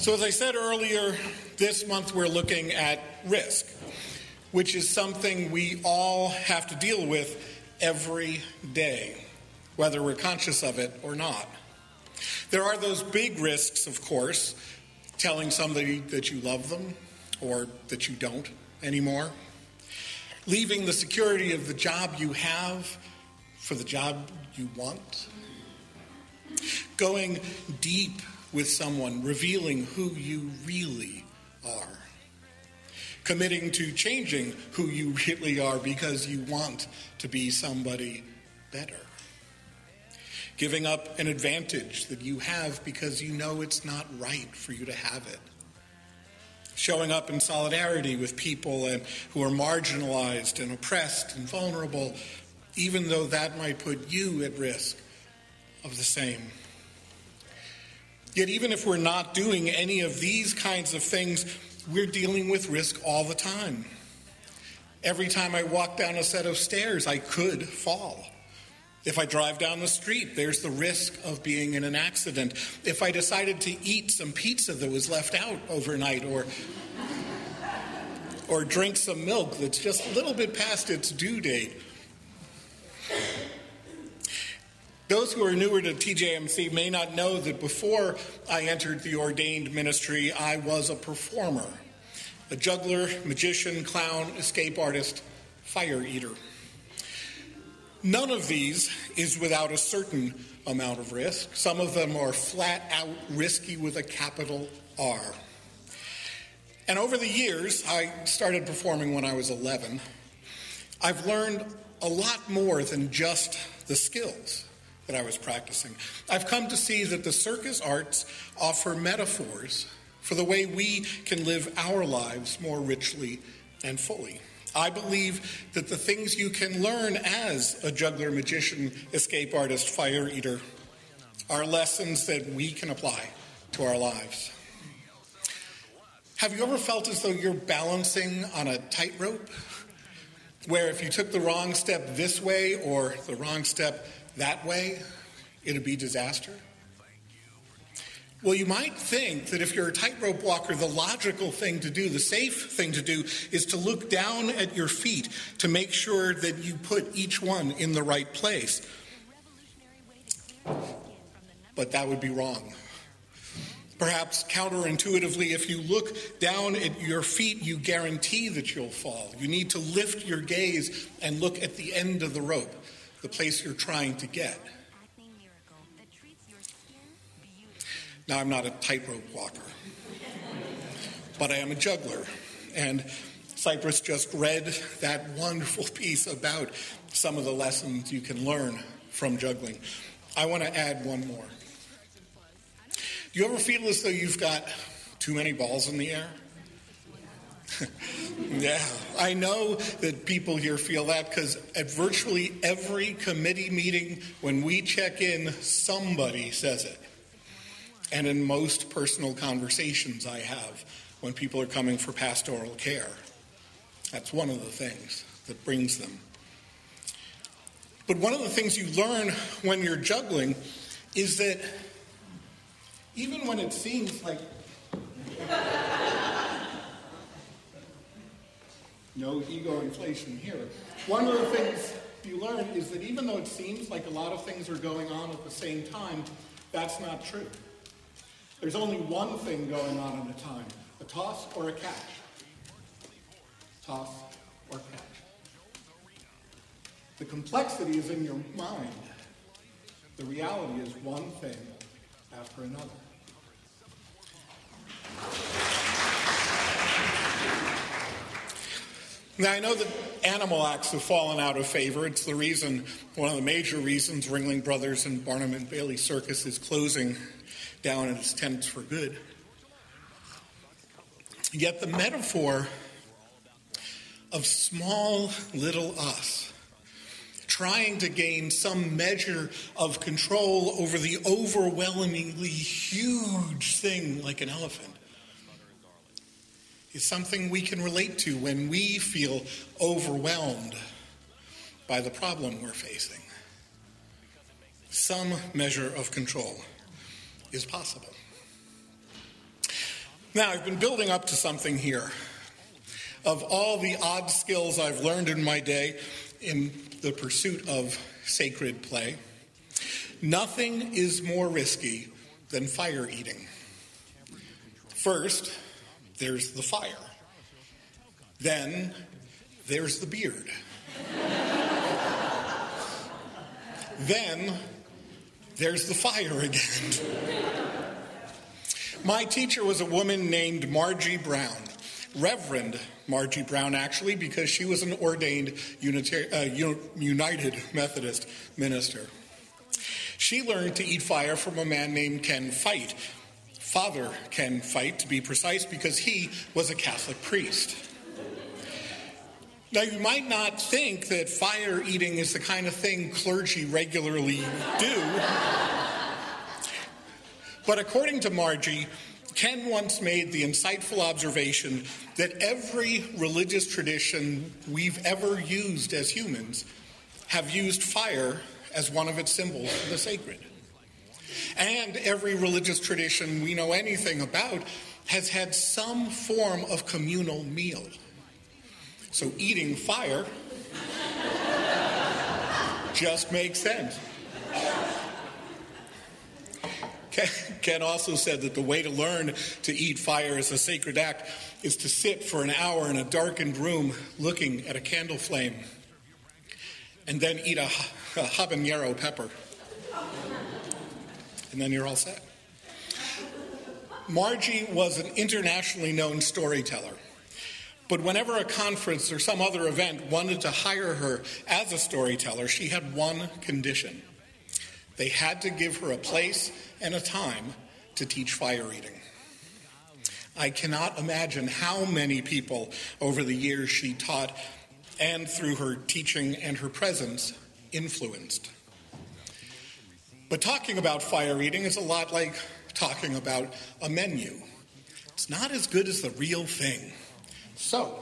So as I said earlier, this month we're looking at risk, which is something we all have to deal with every day, whether we're conscious of it or not. There are those big risks, of course, telling somebody that you love them or that you don't anymore, leaving the security of the job you have for the job you want, going deep with someone, revealing who you really are, committing to changing who you really are because you want to be somebody better, giving up an advantage that you have because you know it's not right for you to have it, showing up in solidarity with people who are marginalized and oppressed and vulnerable, even though that might put you at risk of the same. Yet even if we're not doing any of these kinds of things, we're dealing with risk all the time. Every time I walk down a set of stairs, I could fall. If I drive down the street, there's the risk of being in an accident. If I decided to eat some pizza that was left out overnight, or drink some milk that's just a little bit past its due date. Those who are newer to TJMC may not know that before I entered the ordained ministry, I was a performer, a juggler, magician, clown, escape artist, fire eater. None of these is without a certain amount of risk. Some of them are flat out risky with a capital R. And over the years, I started performing when I was 11. I've learned a lot more than just the skills that I was practicing. I've come to see that the circus arts offer metaphors for the way we can live our lives more richly and fully. I believe that the things you can learn as a juggler, magician, escape artist, fire eater are lessons that we can apply to our lives. Have you ever felt as though you're balancing on a tightrope, where if you took the wrong step this way or the wrong step that way, it'd be disaster? Well, you might think that if you're a tightrope walker, the logical thing to do, the safe thing to do, is to look down at your feet to make sure that you put each one in the right place. But that would be wrong. Perhaps counterintuitively, if you look down at your feet, you guarantee that you'll fall. You need to lift your gaze and look at the end of the rope, the place you're trying to get. Now, I'm not a tightrope walker, but I am a juggler. And Cypress just read that wonderful piece about some of the lessons you can learn from juggling. I want to add one more. Do you ever feel as though you've got too many balls in the air? Yeah, I know that people here feel that because at virtually every committee meeting, when we check in, somebody says it. And in most personal conversations I have when people are coming for pastoral care, that's one of the things that brings them. But one of the things you learn when you're juggling is that even when it seems like no ego inflation here. One of the things you learn is that even though it seems like a lot of things are going on at the same time, that's not true. There's only one thing going on at a time, a toss or a catch. Toss or catch. The complexity is in your mind. The reality is one thing after another. Now, I know that animal acts have fallen out of favor. It's the reason, one of the major reasons, Ringling Brothers and Barnum and Bailey Circus is closing down in its tents for good. Yet the metaphor of small little us trying to gain some measure of control over the overwhelmingly huge thing like an elephant is something we can relate to when we feel overwhelmed by the problem we're facing. Some measure of control is possible. Now, I've been building up to something here. Of all the odd skills I've learned in my day in the pursuit of sacred play, nothing is more risky than fire eating. First, there's the fire. Then, there's the beard. Then, there's the fire again. My teacher was a woman named Margie Brown. Reverend Margie Brown, actually, because she was an ordained United Methodist minister. She learned to eat fire from a man named Ken Fite. Father Ken Fite, to be precise, because he was a Catholic priest. Now, you might not think that fire eating is the kind of thing clergy regularly do, but according to Margie, Ken once made the insightful observation that every religious tradition we've ever used as humans have used fire as one of its symbols for the sacred. And every religious tradition we know anything about has had some form of communal meal. So eating fire just makes sense. Ken also said that the way to learn to eat fire as a sacred act is to sit for an hour in a darkened room looking at a candle flame and then eat a habanero pepper. And then you're all set. Margie was an internationally known storyteller. But whenever a conference or some other event wanted to hire her as a storyteller, she had one condition. They had to give her a place and a time to teach fire eating. I cannot imagine how many people over the years she taught and through her teaching and her presence influenced. But talking about fire eating is a lot like talking about a menu. It's not as good as the real thing. So,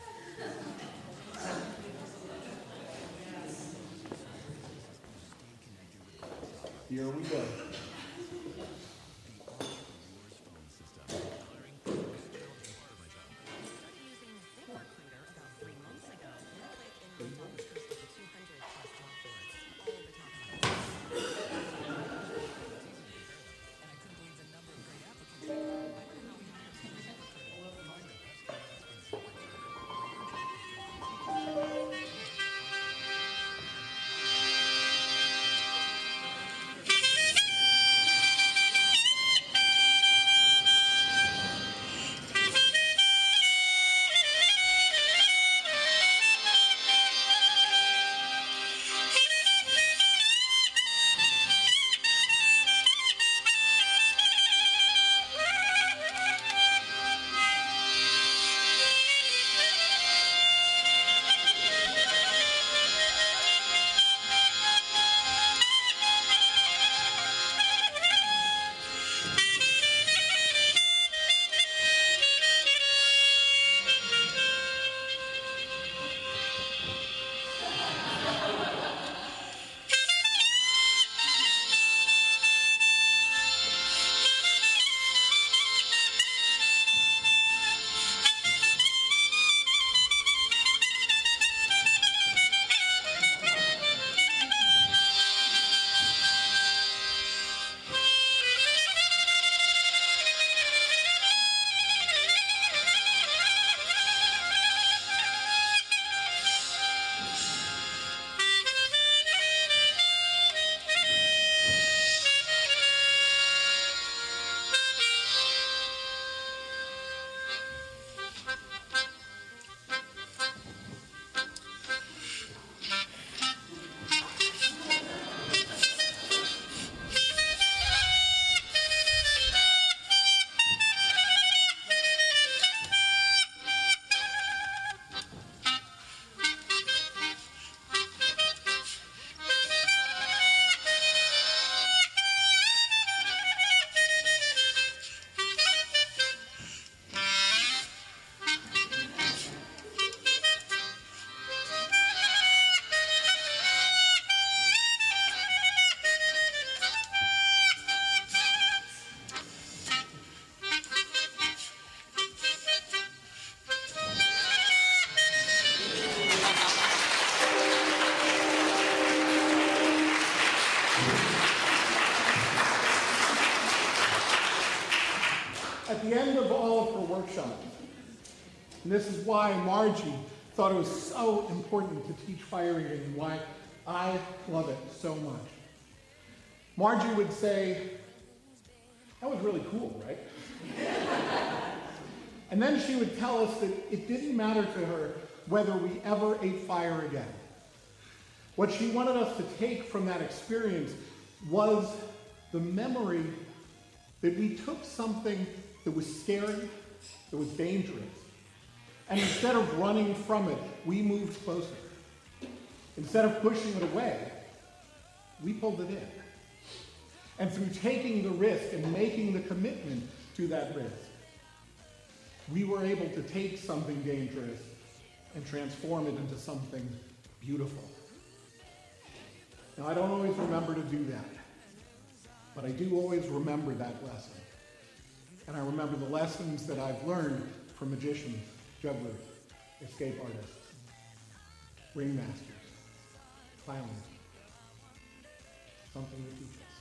here we go. At the end of all of her workshops, and this is why Margie thought it was so important to teach fire eating and why I love it so much. Margie would say, "That was really cool, right?" And then she would tell us that it didn't matter to her whether we ever ate fire again. What she wanted us to take from that experience was the memory that we took something that was scary, that was dangerous, and instead of running from it, we moved closer. Instead of pushing it away, we pulled it in. And through taking the risk and making the commitment to that risk, we were able to take something dangerous and transform it into something beautiful. Now, I don't always remember to do that, but I do always remember that lesson. And I remember the lessons that I've learned from magicians, jugglers, escape artists, ringmasters, clowns. Something to teach us.